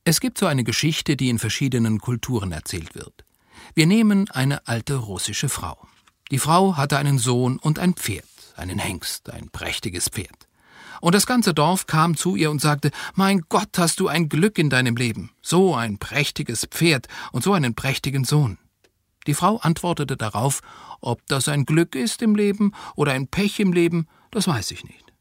Es gibt so eine Geschichte, die in verschiedenen Kulturen erzählt wird. Wir nehmen eine alte russische Frau. Die Frau hatte einen Sohn und ein Pferd, einen Hengst, ein prächtiges Pferd. Und das ganze Dorf kam zu ihr und sagte, »Mein Gott, hast du ein Glück in deinem Leben, so ein prächtiges Pferd und so einen prächtigen Sohn.« Die Frau antwortete darauf, ob das ein Glück ist im Leben oder ein Pech im Leben, das weiß ich nicht.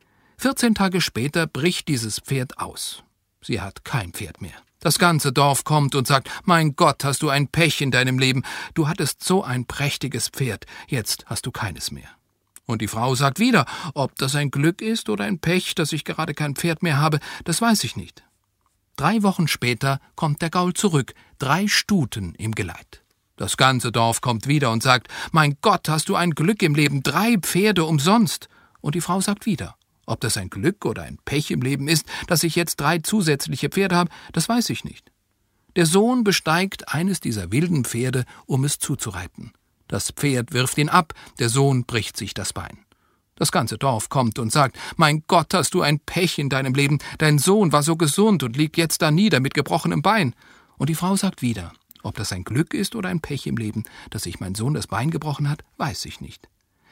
14 Tage später bricht dieses Pferd aus. Sie hat kein Pferd mehr. Das ganze Dorf kommt und sagt, »Mein Gott, hast du ein Pech in deinem Leben. Du hattest so ein prächtiges Pferd, jetzt hast du keines mehr.« Und die Frau sagt wieder, ob das ein Glück ist oder ein Pech, dass ich gerade kein Pferd mehr habe, das weiß ich nicht. 3 Wochen später kommt der Gaul zurück, 3 Stuten im Geleit. Das ganze Dorf kommt wieder und sagt, »Mein Gott, hast du ein Glück im Leben, 3 Pferde umsonst.« Und die Frau sagt wieder, ob das ein Glück oder ein Pech im Leben ist, dass ich jetzt 3 zusätzliche Pferde habe, das weiß ich nicht. Der Sohn besteigt eines dieser wilden Pferde, um es zuzureiten. Das Pferd wirft ihn ab, der Sohn bricht sich das Bein. Das ganze Dorf kommt und sagt, »Mein Gott, hast du ein Pech in deinem Leben, dein Sohn war so gesund und liegt jetzt da nieder mit gebrochenem Bein.« Und die Frau sagt wieder, ob das ein Glück ist oder ein Pech im Leben, dass sich mein Sohn das Bein gebrochen hat, weiß ich nicht.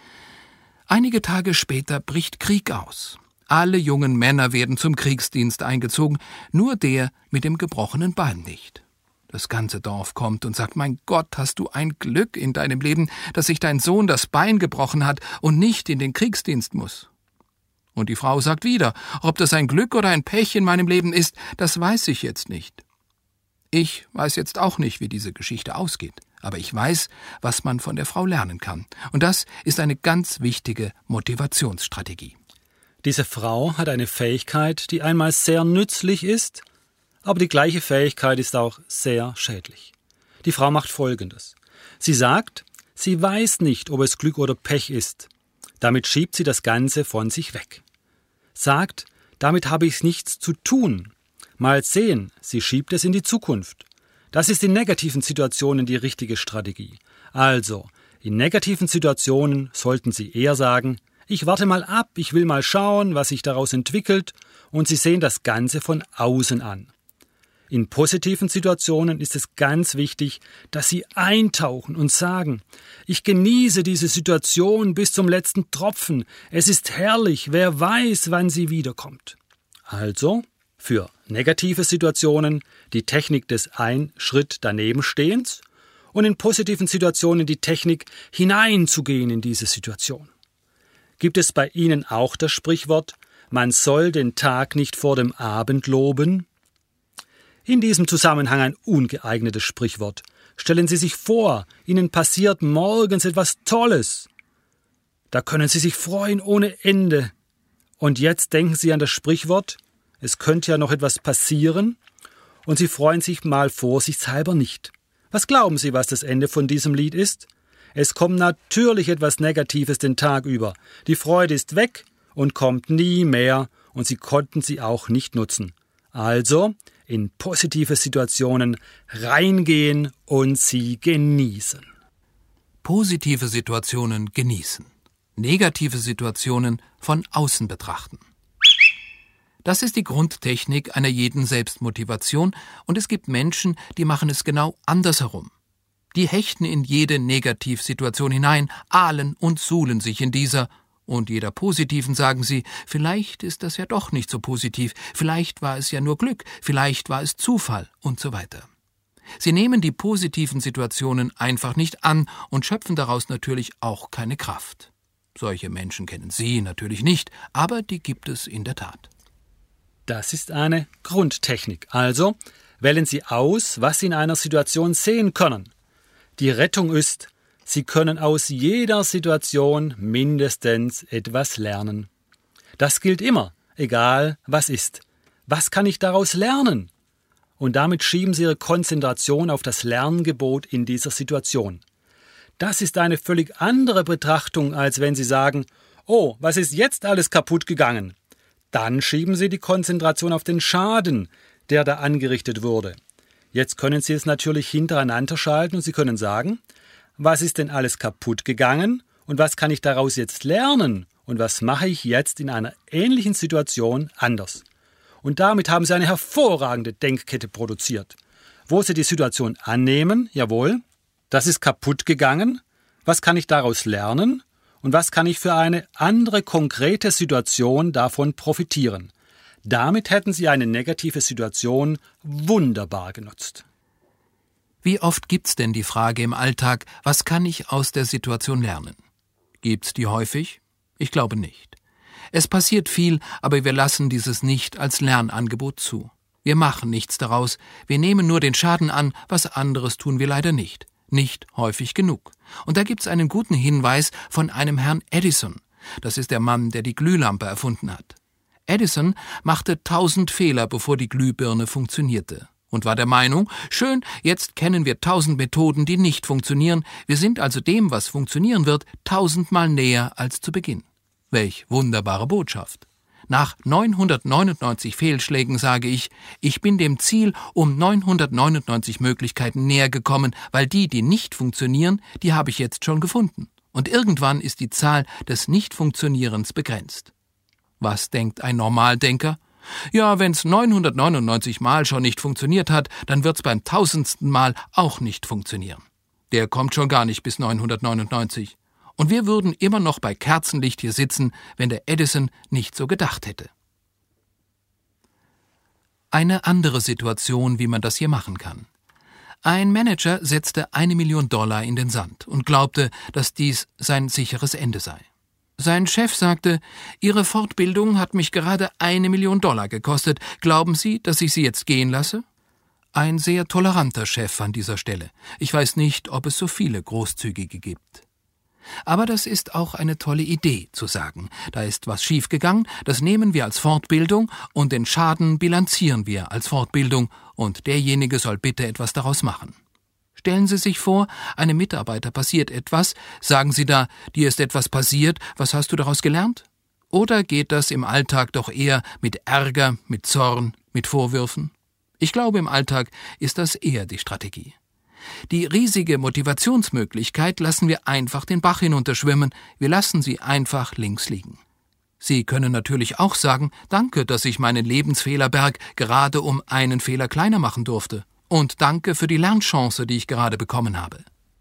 Einige Tage später bricht Krieg aus. Alle jungen Männer werden zum Kriegsdienst eingezogen, nur der mit dem gebrochenen Bein nicht. Das ganze Dorf kommt und sagt, »Mein Gott, hast du ein Glück in deinem Leben, dass sich dein Sohn das Bein gebrochen hat und nicht in den Kriegsdienst muss.« Und die Frau sagt wieder, ob das ein Glück oder ein Pech in meinem Leben ist, das weiß ich jetzt nicht. Ich weiß jetzt auch nicht, wie diese Geschichte ausgeht, aber ich weiß, was man von der Frau lernen kann. Und das ist eine ganz wichtige Motivationsstrategie. Diese Frau hat eine Fähigkeit, die einmal sehr nützlich ist, aber die gleiche Fähigkeit ist auch sehr schädlich. Die Frau macht Folgendes. Sie sagt, sie weiß nicht, ob es Glück oder Pech ist. Damit schiebt sie das Ganze von sich weg. Sagt, damit habe ich nichts zu tun. Mal sehen, sie schiebt es in die Zukunft. Das ist in negativen Situationen die richtige Strategie. Also, in negativen Situationen sollten Sie eher sagen, ich warte mal ab, ich will mal schauen, was sich daraus entwickelt, und Sie sehen das Ganze von außen an. In positiven Situationen ist es ganz wichtig, dass Sie eintauchen und sagen, ich genieße diese Situation bis zum letzten Tropfen, es ist herrlich, wer weiß, wann sie wiederkommt. Also, für negative Situationen die Technik des ein Schritt daneben Stehens und in positiven Situationen die Technik hineinzugehen in diese Situation. Gibt es bei Ihnen auch das Sprichwort, man soll den Tag nicht vor dem Abend loben? In diesem Zusammenhang ein ungeeignetes Sprichwort. Stellen Sie sich vor, Ihnen passiert morgens etwas Tolles. Da können Sie sich freuen ohne Ende. Und jetzt denken Sie an das Sprichwort, es könnte ja noch etwas passieren, und Sie freuen sich mal vorsichtshalber nicht. Was glauben Sie, was das Ende von diesem Lied ist? Es kommt natürlich etwas Negatives den Tag über. Die Freude ist weg und kommt nie mehr, und Sie konnten sie auch nicht nutzen. Also in positive Situationen reingehen und sie genießen. Positive Situationen genießen, negative Situationen von außen betrachten. Das ist die Grundtechnik einer jeden Selbstmotivation, und es gibt Menschen, die machen es genau andersherum. Die hechten in jede Negativsituation hinein, ahlen und suhlen sich in dieser, und jeder positiven sagen sie, vielleicht ist das ja doch nicht so positiv, vielleicht war es ja nur Glück, vielleicht war es Zufall und so weiter. Sie nehmen die positiven Situationen einfach nicht an und schöpfen daraus natürlich auch keine Kraft. Solche Menschen kennen Sie natürlich nicht, aber die gibt es in der Tat. Das ist eine Grundtechnik. Also wählen Sie aus, was Sie in einer Situation sehen können. Die Rettung ist, Sie können aus jeder Situation mindestens etwas lernen. Das gilt immer, egal was ist. Was kann ich daraus lernen? Und damit schieben Sie Ihre Konzentration auf das Lerngebot in dieser Situation. Das ist eine völlig andere Betrachtung, als wenn Sie sagen, oh, was ist jetzt alles kaputt gegangen? Dann schieben Sie die Konzentration auf den Schaden, der da angerichtet wurde. Jetzt können Sie es natürlich hintereinander schalten und Sie können sagen, was ist denn alles kaputt gegangen und was kann ich daraus jetzt lernen und was mache ich jetzt in einer ähnlichen Situation anders? Und damit haben Sie eine hervorragende Denkkette produziert, wo Sie die Situation annehmen, jawohl, das ist kaputt gegangen, was kann ich daraus lernen und was kann ich für eine andere konkrete Situation davon profitieren. Damit hätten Sie eine negative Situation wunderbar genutzt. Wie oft gibt's denn die Frage im Alltag, was kann ich aus der Situation lernen? Gibt's die häufig? Ich glaube nicht. Es passiert viel, aber wir lassen dieses nicht als Lernangebot zu. Wir machen nichts daraus, wir nehmen nur den Schaden an, was anderes tun wir leider nicht. Nicht häufig genug. Und da gibt's einen guten Hinweis von einem Herrn Edison. Das ist der Mann, der die Glühlampe erfunden hat. Edison machte 1000 Fehler, bevor die Glühbirne funktionierte. Und war der Meinung, schön, jetzt kennen wir 1000 Methoden, die nicht funktionieren, wir sind also dem, was funktionieren wird, 1000-mal näher als zu Beginn. Welch wunderbare Botschaft. Nach 999 Fehlschlägen sage ich, ich bin dem Ziel um 999 Möglichkeiten näher gekommen, weil die nicht funktionieren, die habe ich jetzt schon gefunden. Und irgendwann ist die Zahl des Nicht-Funktionierens begrenzt. Was denkt ein Normaldenker? Ja, wenn's 999 Mal schon nicht funktioniert hat, dann wird's beim 1000. Mal auch nicht funktionieren. Der kommt schon gar nicht bis 999. Und wir würden immer noch bei Kerzenlicht hier sitzen, wenn der Edison nicht so gedacht hätte. Eine andere Situation, wie man das hier machen kann. Ein Manager setzte $1 Million in den Sand und glaubte, dass dies sein sicheres Ende sei. Sein Chef sagte, Ihre Fortbildung hat mich gerade $1 Million gekostet. Glauben Sie, dass ich Sie jetzt gehen lasse? Ein sehr toleranter Chef an dieser Stelle. Ich weiß nicht, ob es so viele Großzügige gibt. Aber das ist auch eine tolle Idee, zu sagen, da ist was schiefgegangen, das nehmen wir als Fortbildung und den Schaden bilanzieren wir als Fortbildung und derjenige soll bitte etwas daraus machen. Stellen Sie sich vor, einem Mitarbeiter passiert etwas, sagen Sie da, dir ist etwas passiert, was hast du daraus gelernt? Oder geht das im Alltag doch eher mit Ärger, mit Zorn, mit Vorwürfen? Ich glaube, im Alltag ist das eher die Strategie. Die riesige Motivationsmöglichkeit lassen wir einfach den Bach hinunterschwimmen, wir lassen sie einfach links liegen. Sie können natürlich auch sagen, danke, dass ich meinen Lebensfehlerberg gerade um einen Fehler kleiner machen durfte. Und danke für die Lernchance, die ich gerade bekommen habe.